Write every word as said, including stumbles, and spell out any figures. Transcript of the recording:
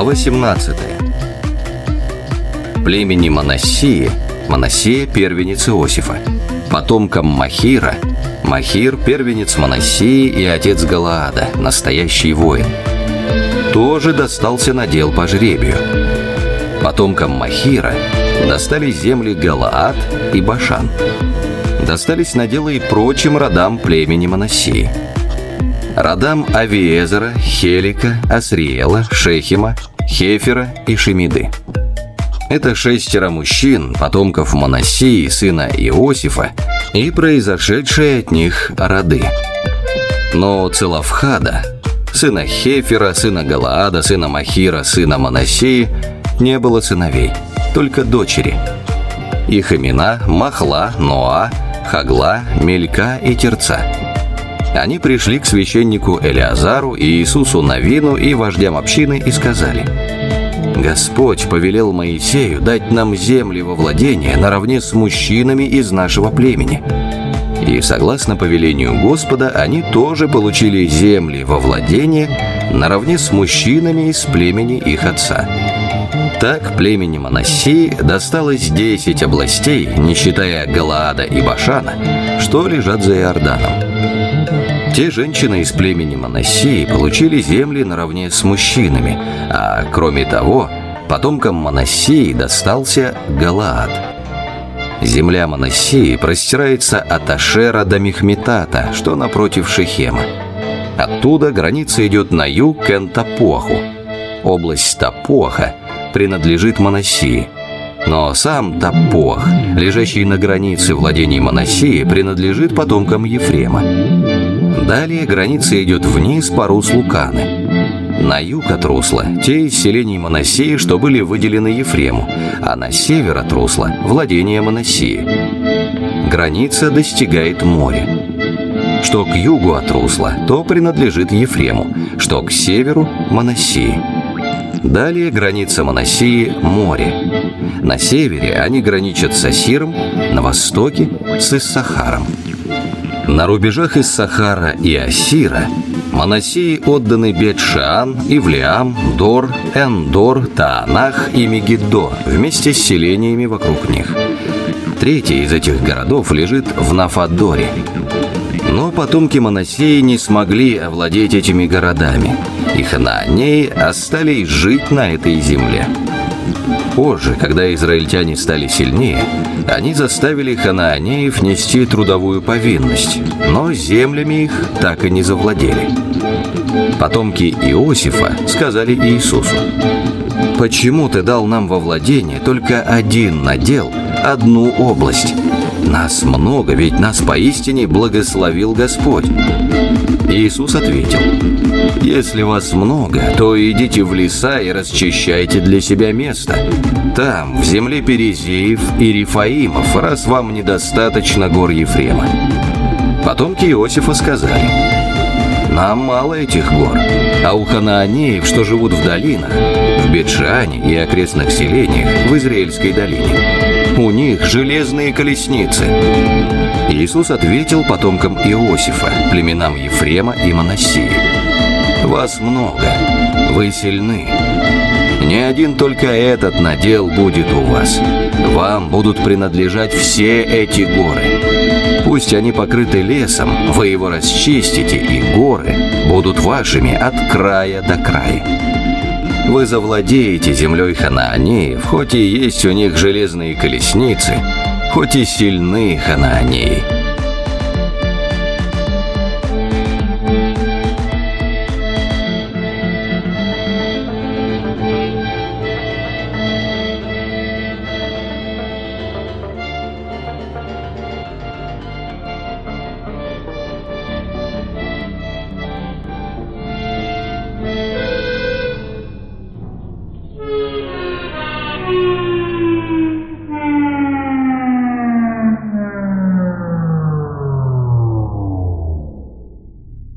Глава семнадцатая. Племени Манассии. Манассия – первенец Иосифа. Потомкам Махира. Махир – первенец Манассии и отец Галаада, настоящий воин. Тоже достался надел по жребию. Потомкам Махира достались земли Галаад и Башан. Достались наделы и прочим родам племени Манассии. Родам Авиезера, Хелика, Асриэла, Шехима, Хефера и Шемиды. Это шестеро мужчин, потомков Манассии, сына Иосифа, и произошедшие от них роды. Но Целофхада, сына Хефера, сына Галаада, сына Махира, сына Манассии, не было сыновей, только дочери. Их имена Махла, Ноа, Хагла, Мелька и Терца. Они пришли к священнику Элиазару и Иисусу Навину и вождям общины и сказали: «Господь повелел Моисею дать нам земли во владение наравне с мужчинами из нашего племени». И согласно повелению Господа, они тоже получили земли во владение наравне с мужчинами из племени их отца. Так племени Манассии досталось десять областей, не считая Галаада и Башана, что лежат за Иорданом. Те женщины из племени Манассии получили земли наравне с мужчинами, а кроме того, потомкам Манассии достался Галаад. Земля Манассии простирается от Ашера до Михметата, что напротив Шехема. Оттуда граница идет на юг к Эн-Тапуаху. Область Тапуаха принадлежит Манассии. Но сам Тапуах, лежащий на границе владений Манассии, принадлежит потомкам Ефрема. Далее граница идет вниз по руслу Каны. На юг от русла те из селений Манассии, что были выделены Ефрему, а на север от русла – владения Манассии. Граница достигает моря. Что к югу от русла, то принадлежит Ефрему, что к северу – Манассии. Далее граница Манассии – море. На севере они граничат с Асиром, на востоке – с Иссахаром. На рубежах Иссахара и Асира Манассии отданы Бет-Шеан, Ивлеам, Дор, Эн-Дор, Таанах и Мегиддо вместе с селениями вокруг них. Третий из этих городов лежит в Нафадоре. Но потомки Манассии не смогли овладеть этими городами, и ханаанеи остались жить на этой земле. Позже, когда израильтяне стали сильнее, они заставили ханаанеев нести трудовую повинность, но землями их так и не завладели. Потомки Иосифа сказали Иисусу: «Почему ты дал нам во владение только один надел, одну область? Нас много, ведь нас поистине благословил Господь». Иисус ответил: «Если вас много, то идите в леса и расчищайте для себя место. Там, в земле Перезеев и Рифаимов, раз вам недостаточно гор Ефрема». Потомки Иосифа сказали: «Нам мало этих гор, а у ханаанеев, что живут в долинах, в Бет-Шеане и окрестных селениях в Израильской долине, у них железные колесницы». Иисус ответил потомкам Иосифа, племенам Ефрема и Манассии: «Вас много, вы сильны. Не один только этот надел будет у вас. Вам будут принадлежать все эти горы. Пусть они покрыты лесом, вы его расчистите, и горы будут вашими от края до края. Вы завладеете землей ханаанеев, хоть и есть у них железные колесницы, хоть и сильны ханаанеи.